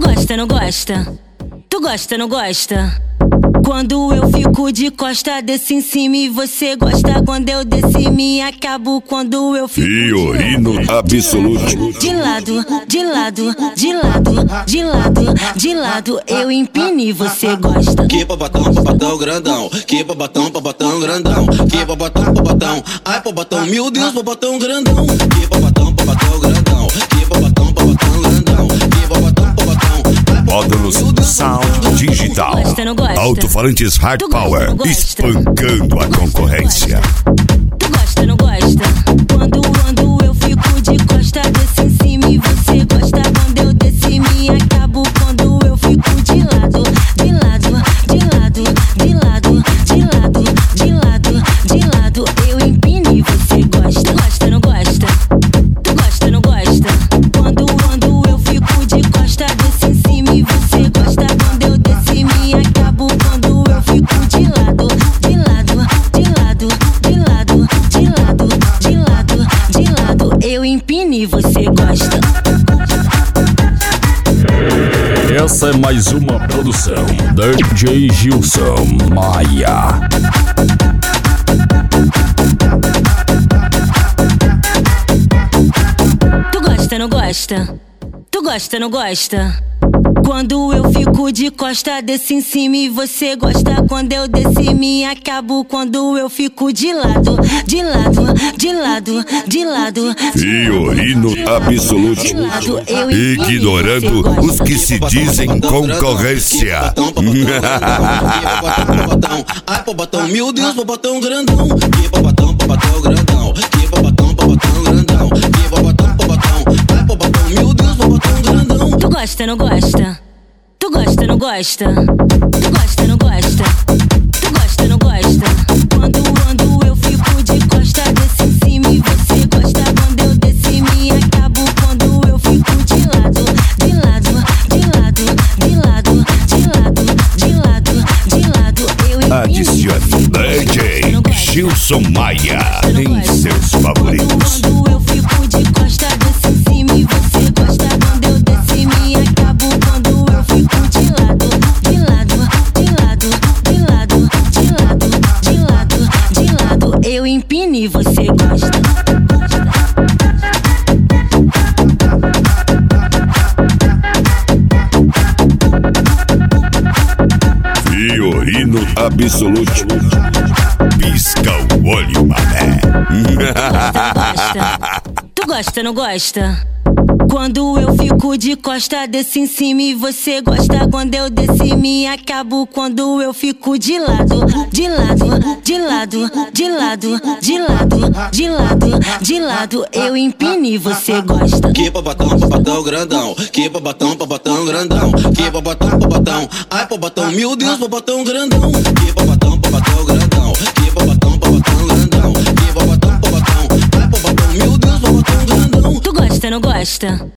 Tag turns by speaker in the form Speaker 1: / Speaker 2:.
Speaker 1: gosta, não gosta? Tu gosta, não gosta? Quando eu fico de costa, desço em cima e você gosta. Quando eu desço e me acabo. Quando eu fico
Speaker 2: Fiorino absoluto.
Speaker 1: de lado, de lado, de lado, de lado, de lado, eu empino e você gosta.
Speaker 3: Que papatão grandão. Que papatão grandão. Que papatão, ai papatão, meu Deus, papatão grandão. Que papatão grandão. Que papatão grandão. Que papatão, ai
Speaker 2: Módulos Sound Digital.
Speaker 1: Gosta, não gosta?
Speaker 2: Alto-falantes Hard
Speaker 1: Tu gosta,
Speaker 2: Power.
Speaker 1: não gosta?
Speaker 2: Espancando a concorrência.
Speaker 1: Tu gosta, não gosta? Quando eu fico de costa, desço em cima e você gosta. Quando eu desço e me acabo. Quando eu fico de lado, de lado, de lado, de lado, de lado, de lado, de lado, eu empino e você gosta. Tu gosta, não gosta? Tu gosta, não gosta? Quando eu fico de costa, desço em cima e você gosta. Quando eu desço e me acabo. Quando eu fico de lado, de lado, de lado, de lado, de lado, de lado, de lado, eu empino e você gosta.
Speaker 2: Essa é mais uma produção DJ Gilson Maia.
Speaker 1: Tu gosta, não gosta? Tu gosta, não gosta? Quando eu fico de costa, desço em cima e você gosta. Quando eu desço e me acabo. Quando eu fico de lado, de lado, de lado, de lado,
Speaker 2: Fiorino absoluto.
Speaker 1: de lado, eu
Speaker 2: Ignorando
Speaker 1: empino e você
Speaker 2: os que se dizem concorrência.
Speaker 3: ai papatão, meu Deus, papatão grandão. Que papatão grandão. Que papatão grandão. Que papatão, ai papatão, meu Deus, papatão grandão.
Speaker 1: Tu gosta, não gosta? Tu gosta, não gosta? Tu gosta, não gosta? Tu gosta, não gosta? Quando eu fico de costa, desço em cima e você gosta. Quando eu desço e me acabo. Quando eu fico de lado, de lado, de lado, de lado, de lado, de lado, de lado, eu empino.
Speaker 2: Adicione DJ Gilson Maia em seus favoritos.
Speaker 1: Quando eu fico de costa, desço em cima e você gosta. Quando eu desço e me acabo. Quando eu fico de lado, de lado, de lado, de lado, de lado, de lado, de lado, eu empino e você gosta.
Speaker 2: Fiorino absoluto. Pisca o olho, mané.
Speaker 1: Tu gosta, não gosta? Quando eu fico de costa, desço em cima e você gosta. Quando eu desço e me acabo. Quando eu fico de lado, de lado, de lado, de lado, de lado, de lado, de lado, eu empino e você gosta.
Speaker 3: Que papatão grandão. Que papatão grandão. Que papatão, ai papatão, meu Deus, papatão grandão. Que papatão grandão. Que papatão grandão. Que papatão, ai papatão, meu Deus, papatão grandão.
Speaker 1: Tu gosta, não gosta?